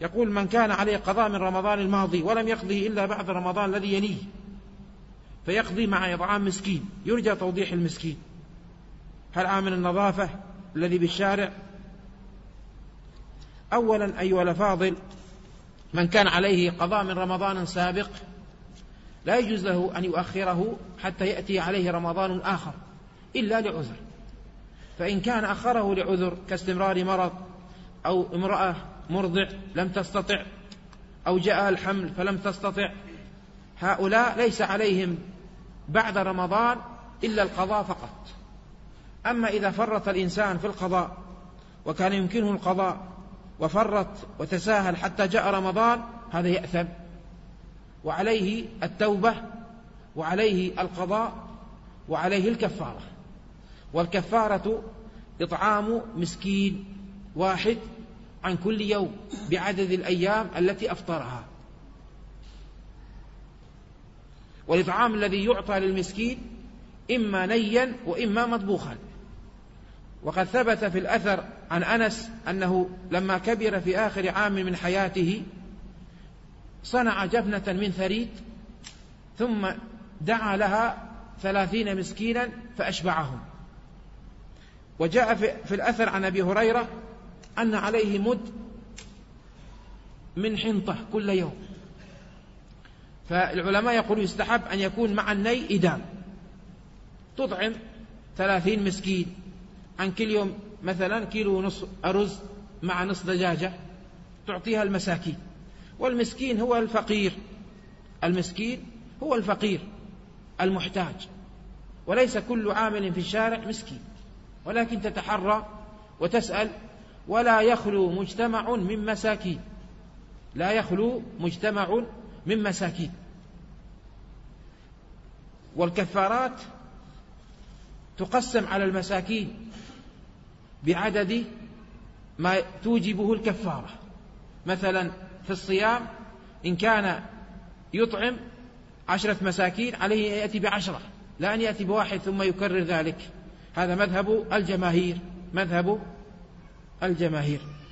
يقول من كان عليه قضاء من رمضان الماضي ولم يقضه إلا بعد رمضان الذي يليه فيقضي مع إطعام مسكين، يرجى توضيح المسكين، هل عامل النظافة الذي بالشارع؟ أولا أيها الأفاضل، من كان عليه قضاء من رمضان سابق لا يجوز له أن يؤخره حتى يأتي عليه رمضان آخر إلا لعذر، فإن كان أخره لعذر كاستمرار مرض أو امرأة مرضع لم تستطع أو جاء الحمل فلم تستطع، هؤلاء ليس عليهم بعد رمضان إلا القضاء فقط. أما إذا فرط الإنسان في القضاء وكان يمكنه القضاء وفرط وتساهل حتى جاء رمضان، هذا يأثم وعليه التوبة وعليه القضاء وعليه الكفارة، والكفارة إطعام مسكين واحد عن كل يوم بعدد الأيام التي أفطرها. والإطعام الذي يعطى للمسكين إما نيا وإما مطبوخا. وقد ثبت في الأثر عن أنس أنه لما كبر في آخر عام من حياته صنع جفنة من ثريد ثم دعا لها 30 مسكينا فأشبعهم. وجاء في الأثر عن أبي هريرة أن عليه مد من حنطة كل يوم. فالعلماء يقولون يستحب أن يكون مع الني إدام، تطعم 30 مسكين عن كل يوم مثلا كيلو ونصف أرز مع نصف دجاجة تعطيها المساكين. والمسكين هو الفقير، المسكين هو الفقير المحتاج، وليس كل عامل في الشارع مسكين، ولكن تتحرى وتسأل. ولا يخلو مجتمع من مساكين، لا يخلو مجتمع من مساكين. والكفارات تقسم على المساكين بعدد ما توجبه الكفارة. مثلا في الصيام إن كان يطعم 10 مساكين عليه أن يأتي ب10، لا أن يأتي بواحد ثم يكرر ذلك. هذا مذهب الجماهير، مذهب الجماهير.